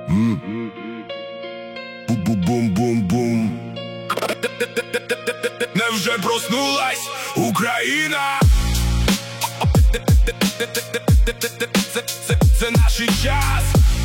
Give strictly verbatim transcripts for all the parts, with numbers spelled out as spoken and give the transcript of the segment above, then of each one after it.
Бум-бум-бум-бум. Невже проснулась Україна? Це, це, це наш час.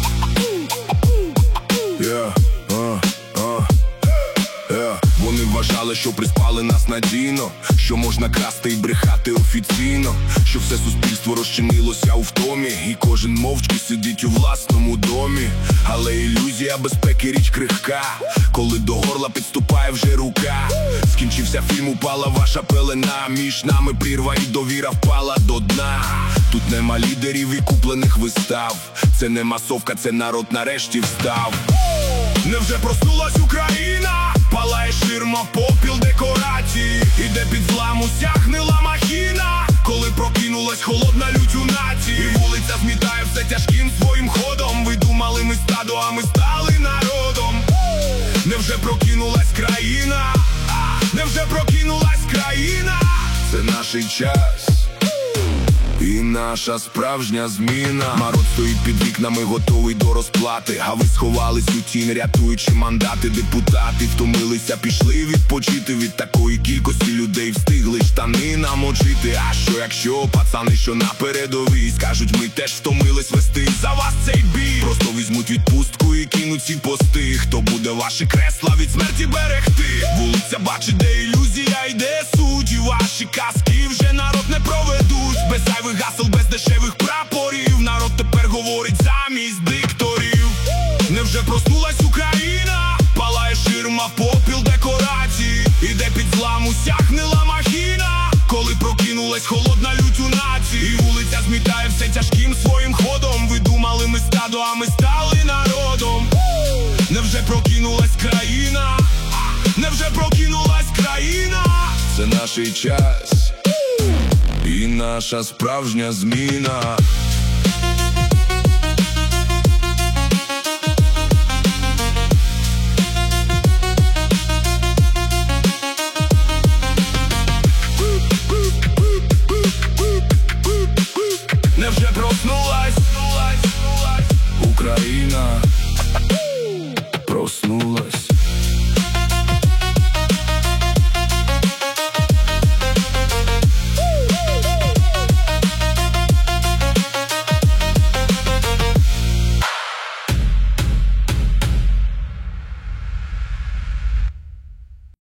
Yeah, uh, uh, yeah. Вони вважали, що приспали нас надійно, що можна красти і брехати офіційно, що все суспільство розчинилося у втомі, і кожен мовчки сидить у власному домі. Але ілюзія безпеки річ крихка, коли до горла підступає вже рука. Скінчився фільм, упала ваша пелена, між нами прірва і довіра впала до дна. Тут нема лідерів і куплених вистав, це не масовка, це народ нарешті встав. Невже проснулась Україна? Палає ширма, попіл, декорації, іде під злам уся гнила махіна. Коли прокинулась холодна лють у нації, і вулиця змітає все тяжким своїм ходом. Ви думали ми стадо, а ми стали народом. Невже прокинулась країна? Невже прокинулась країна? Це наш час і наша справжня зміна. Народ стоїть під вікнами, готовий до розплати, а ви сховались у тінь, рятуючи мандати. Депутати втомилися, пішли відпочити. Від такої кількості людей встигли штани намочити. А що якщо пацани, що на передовій, скажуть, ми теж втомились вести за вас цей бій. Просто візьмуть відпустку і кинуть ці пости. Хто буде ваші кресла від смерті берегти? Вулиця бачить, де ілюзія, йде суть, і ваші казки вже народ не проведуть. Без зайвих гасел, без дешевих прапорів, народ тепер говорить замість дикторів. Невже проснулась Україна? Палає ширма, попіл, декорації, іде під злам уся гнила махіна. Коли прокинулась холодна лють у нації, і вулиця змітає все тяжким своїм ходом. Ви думали ми стадо, а ми стали народом. Невже прокинулась країна? Невже прокинулась країна? Це наш час і наша справжня зміна.